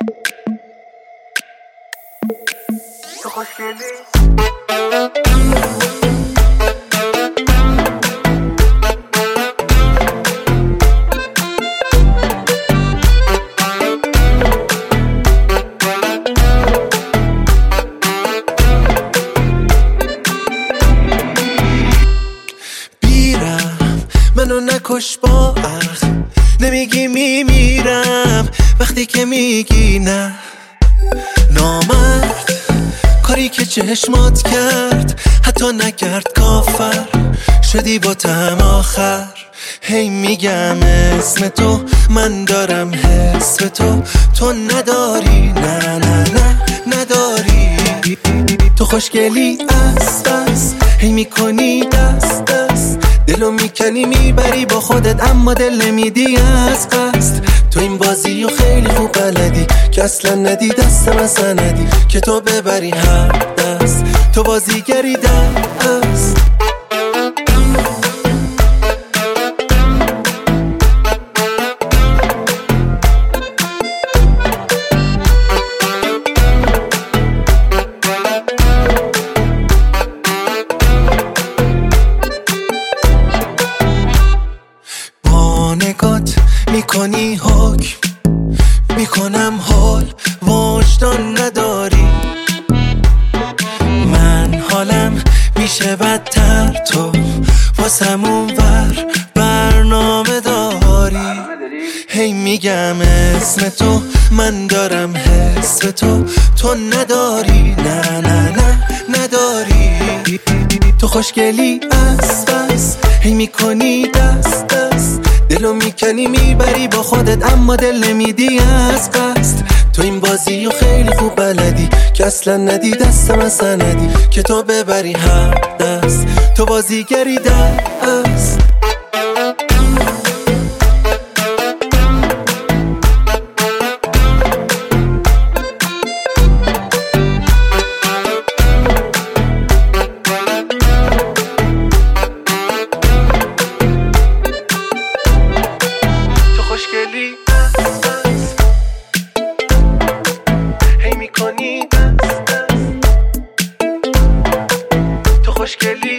تو خوشگلی منو نکش با اخ، نمیگی میمیرم وقتی که میگی نه. نامرد کاری که چشمات کرد حتی نکرد کافر شدی با طعم آخر. هی میگم اسم تو، من دارم حس به تو، تو نداری، نه نه نه نداری. تو خوشگلی است هی میکنی دست دست، دلو میکنی میبری با خودت اما دل نمیدی از قصد. تو این بازی و خیلی خوب بلدی که اصلا ندی دستم اصلا ندی که تو ببری هر دست. تو بازیگری دست نگات میکنی حکم، میکنم حال وجدان نداری. من حالم میشه بدتر، تو واسمون ور برنامه داری. هی میگم اسم تو، من دارم حس به تو، تو نداری، نه نه نه نداری. تو خوشگلی است هی میکنی دست دست، دلو میکنی میبری با خودت اما دل نمیدی از قصد. تو این بازی و خیلی خوب بلدی که اصلا ندی دستم اصلا ندی که تو ببری هر دست. تو بازیگری دست خوشگلی هی میکنی دست دست. تو خوشگلی